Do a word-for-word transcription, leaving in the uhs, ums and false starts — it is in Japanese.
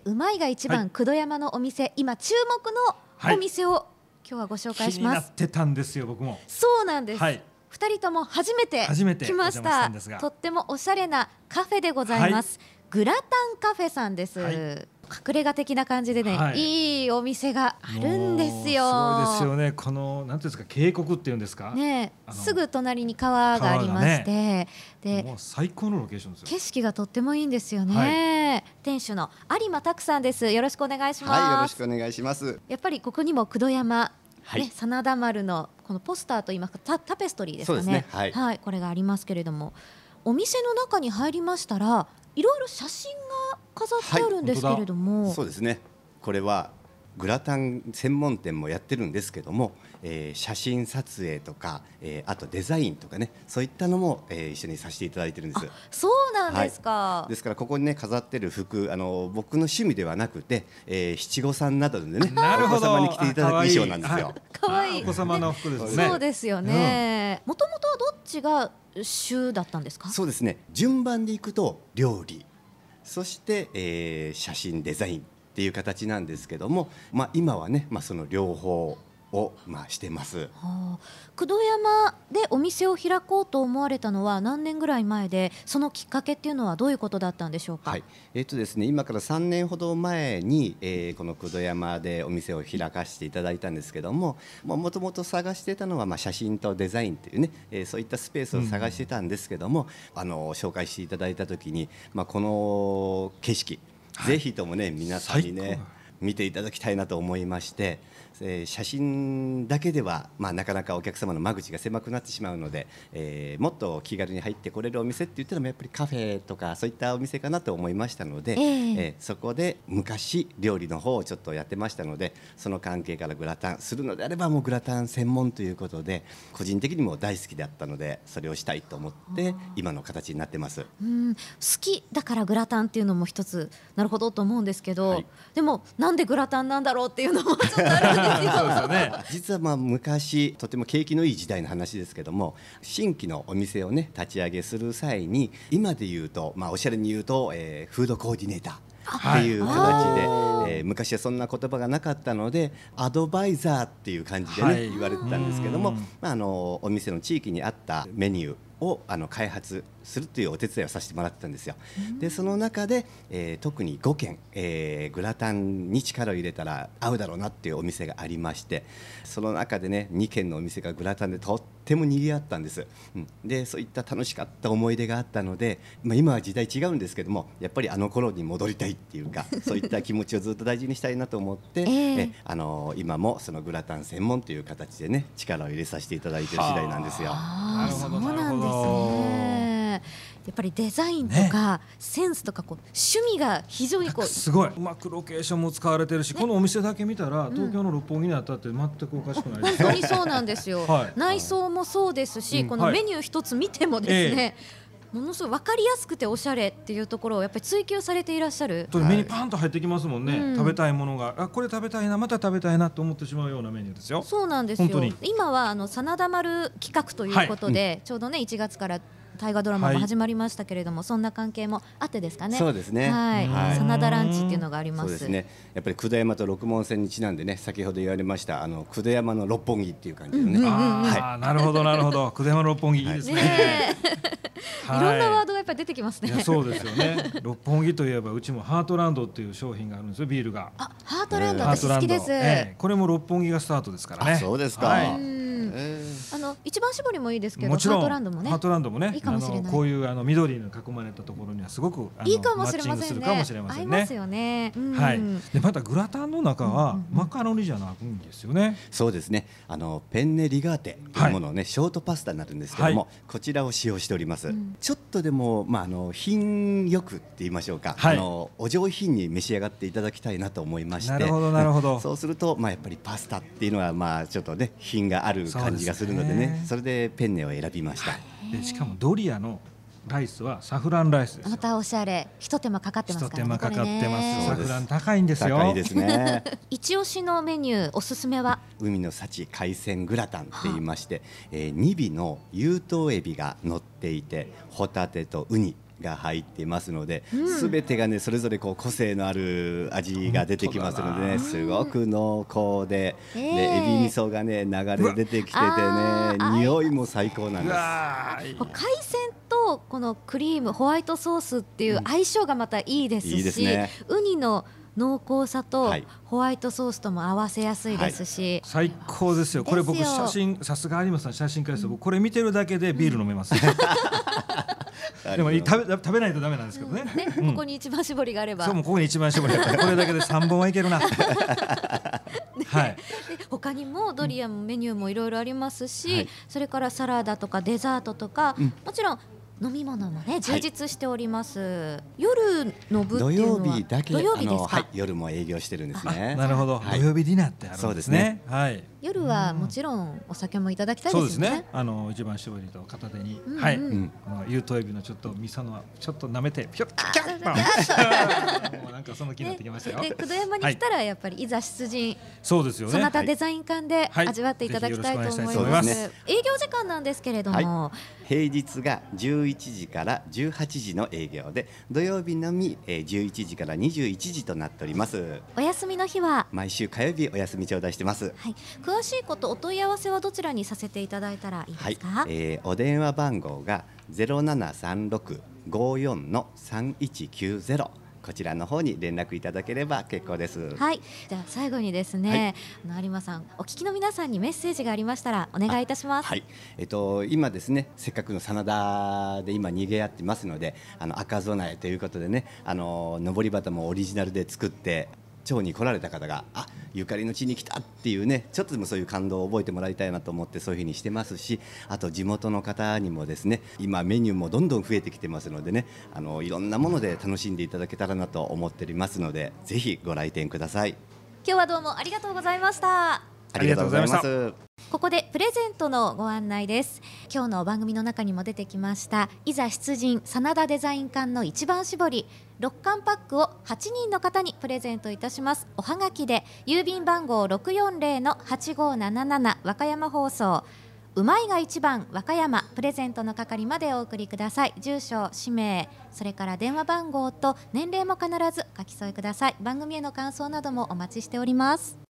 うまいが一番、 はい、 九度山のお店、今注目のお店を、はい、今日はご紹介します。 気になってたんですよ僕も。 そうなんです、 はい、 ふたりとも初めて来ました。とってもおしゃれなカフェでございます、はい、グラタンカフェさんです、はい、隠れ家的な感じでね、はい、いいお店があるんですよ。 すごいですよね。このなんていうんですか、渓谷っていうんですか、 ね、すぐ隣に川がありまして、ね、でもう最高のロケーションですよ。 景色がとってもいいんですよね、はい、店主の有馬拓さんです。よろしくお願いします。 はい、よろしくお願いします。 やっぱりここにも九度山、はい、ね、真田丸のこのポスターといいますか タ, タペストリーですか ね, そうですね、はいはい、これがありますけれども、お店の中に入りましたらいろいろ写真が飾ってあるんですけれども、 はい、そうですね、これはグラタン専門店もやってるんですけども、えー、写真撮影とか、えー、あとデザインとかね、そういったのも、えー、一緒にさせていただいてるんです。 そうなんですか、 はい、ですからここにね飾ってる服、あの僕の趣味ではなくて、えー、七五三などでねお子様に着ていただく衣装なんですよ。 かわいい、 お子様の服ですね。 そうですよね。もともとはどっちが主だったんですか？ そうですね、順番でいくと料理、そして、えー、写真デザインっていう形なんですけども、まあ、今はね、まあ、その両方を、まあ、してます。はあ、九度山でお店を開こうと思われたのは何年ぐらい前で、そのきっかけっていうのはどういうことだったんでしょうか？ はい、えーとですね、今からさんねんほど前に、えー、この九度山でお店を開かせていただいたんですけども、もともと探してたのは、まあ、写真とデザインというね、えー、そういったスペースを探してたんですけども、うん、あの紹介していただいた時に、まあ、この景色、はい、ぜひともね皆さんにね見ていただきたいなと思いまして、えー、写真だけでは、まあ、なかなかお客様の間口が狭くなってしまうので、えー、もっと気軽に入ってこれるお店って言ったらやっぱりカフェとかそういったお店かなと思いましたので、えーえー、そこで昔料理の方をちょっとやってましたので、その関係からグラタンするのであればもうグラタン専門ということで、個人的にも大好きだったのでそれをしたいと思って今の形になってます。 うん、好きだからグラタンっていうのも一つなるほどと思うんですけど、はい、でもなんでグラタンなんだろうっていうのもちょっとあるんですよ。 そうですよね、 実はまあ昔とても景気のいい時代の話ですけども、新規のお店をね立ち上げする際に今で言うと、まあ、おしゃれに言うと、えー、フードコーディネーターっていう形で、はい、えー、昔はそんな言葉がなかったのでアドバイザーっていう感じでね、はい、言われてたんですけども、まあ、あのお店の地域に合ったメニューをあの開発するというお手伝いをさせてもらってたんですよ。でその中で、えー、特にごけん、えー、グラタンに力を入れたら合うだろうなっていうお店がありまして、その中でねにけんのお店がグラタンでとっても賑わったんです、うん、でそういった楽しかった思い出があったので、まあ、今は時代違うんですけどもやっぱりあの頃に戻りたいっていうかそういった気持ちをずっと大事にしたいなと思って、えー、えあの今もそのグラタン専門という形でね力を入れさせていただいている次第なんですよ。 あ、そうなんですね。やっぱりデザインとか、ね、センスとかこう趣味が非常にこうすごいうまくロケーションも使われてるし、ね、このお店だけ見たら東京の六本木にあったって全くおかしくないです、 本当にそうなんですよ、はい、内装もそうですし、うん、このメニュー一つ見てもですね、はい、ものすごい分かりやすくておしゃれっていうところをやっぱり追求されていらっしゃる。 目にパンと入ってきますもんね、うん、食べたいものがあこれ食べたいなまた食べたいなと思ってしまうようなメニューですよ。 そうなんですよ。今はあの真田丸企画ということで、はい、うん、ちょうどねいちがつから大河ドラマも始まりましたけれども、はい、そんな関係もあってですかね。 そうですね、 はい、はい、真田ランチっていうのがあります。 そうですね、やっぱり九度山と六門線にちなんでね、先ほど言われましたあの九度山の六本木っていう感じでね、うんうんうん、 あ、はい、なるほどなるほど九度山の六本木いいですね、 はい、いろんなワードがやっぱり出てきますね。 いやそうですよね六本木といえばうちもハートランドっていう商品があるんですよ、ビールが。 あ、ハートランド、えー、私好きです、 えー、これも六本木がスタートですからね。 あ、そうですか、はい、 えー、あの一番搾りもいいですけど、 もちろんハートランドもね、 ハートランドもね、 いいかもしれない。 あのこういうあの緑に囲まれたところにはすごくあのいいかもしれませんね。 マッチングするかもしれませんね。 合いますよね、うん、 はい、でまたグラタンの中はマカロニじゃないんですよね。 そうですね、あのペンネリガーテというものをね、はい、ショートパスタになるんですけども、はい、こちらを使用しております、うん、ちょっとでも、まあ、あの品よくって言いましょうか、はい、あのお上品に召し上がっていただきたいなと思いまして。 なるほどなるほどそうすると、まあ、やっぱりパスタっていうのは、まあ、ちょっとね品がある感じがするのでね、それでペンネを選びました、はい、 でしかもドリアのライスはサフランライスです。 またおしゃれ、一手間かかってますからね。 一手間かかってます。サフラン高いんですよ。 高いですね。 一押しのメニューおすすめは海の幸海鮮グラタンって言いまして、えー、に尾の有頭エビが乗っていて、ホタテとウニ、 が入っていますので、 うん、 全てがねそれぞれこう個性のある味が出てきますのでね、すごく濃厚で、 えー、 でエビ味噌がね流れ出てきててね、匂いも最高なんです。 海鮮とこのクリームホワイトソースっていう相性がまたいいですし、うん、いいですね、ウニの濃厚さとホワイトソースとも合わせやすいですし、 はい、最高ですよ。これ僕写真、さすが有馬さん写真家ですよ、うん、これ見てるだけでビール飲めますね、うん、でも食べ、食べないとダメなんですけどね、うんね、 ここに一番搾りがあれば、 そうもうここに一番搾りがあればこれだけでさんぼんはいけるなはい、 で他にもドリアもメニューもいろいろありますし、はい、それからサラダとかデザートとか、うん、もちろん飲み物もね充実しております、はい、夜の部っていうのは土曜日だけ、 土曜日ですか？ はい、夜も営業してるんですね。 なるほど、はい、土曜日ディナーってあるんですね。そうですね、はい、 夜はもちろんお酒もいただきたいですよね。 そうですね、あの一番搾りと片手に、うんうん、はい、うん、有頭エビのちょっと味噌のちょっと舐めてピョッキャッパンもうなんかその気になってきましたよ。 で、九度山に来たらやっぱりいざ出陣、 そうですよね、 そなたデザイン館で味わっていただきたいと思います、はい、営業時間なんですけれども、はい、 平日がじゅういちじからじゅうはちじの営業で、土曜日のみじゅういちじからにじゅういちじとなっております。 お休みの日は毎週火曜日お休み頂戴してます、 はい、詳しいことお問い合わせはどちらにさせていただいたらいいですか？ はい、えー、お電話番号が ゼロななさんろく ごよん さんいちきゅうゼロ、こちらの方に連絡いただければ結構です。 はい、じゃあ最後にですね、はい、あの有馬さんお聞きの皆さんにメッセージがありましたらお願いいたします。 はい、えっと、今ですね、せっかくの真田で今逃げ合ってますので、あの赤備えということでね、あの上り旗もオリジナルで作って町に来られた方があゆかりの地に来たっていうね、ちょっとでもそういう感動を覚えてもらいたいなと思ってそういうふうにしてますし、あと地元の方にもですね、今メニューもどんどん増えてきてますのでね、あのいろんなもので楽しんでいただけたらなと思っておりますので、ぜひご来店ください。 今日はどうもありがとうございました。 ありがとうございます。 ここでプレゼントのご案内です。今日の番組の中にも出てきましたいざ出陣真田デザイン館の一番搾りろっかんパックをはちにんの方にプレゼントいたします。おはがきで郵便番号 ろくよんぜろのはちごーなななな 和歌山放送うまいが一番和歌山プレゼントの係までお送りください。住所、氏名、それから電話番号と年齢も必ず書き添えください。番組への感想などもお待ちしております。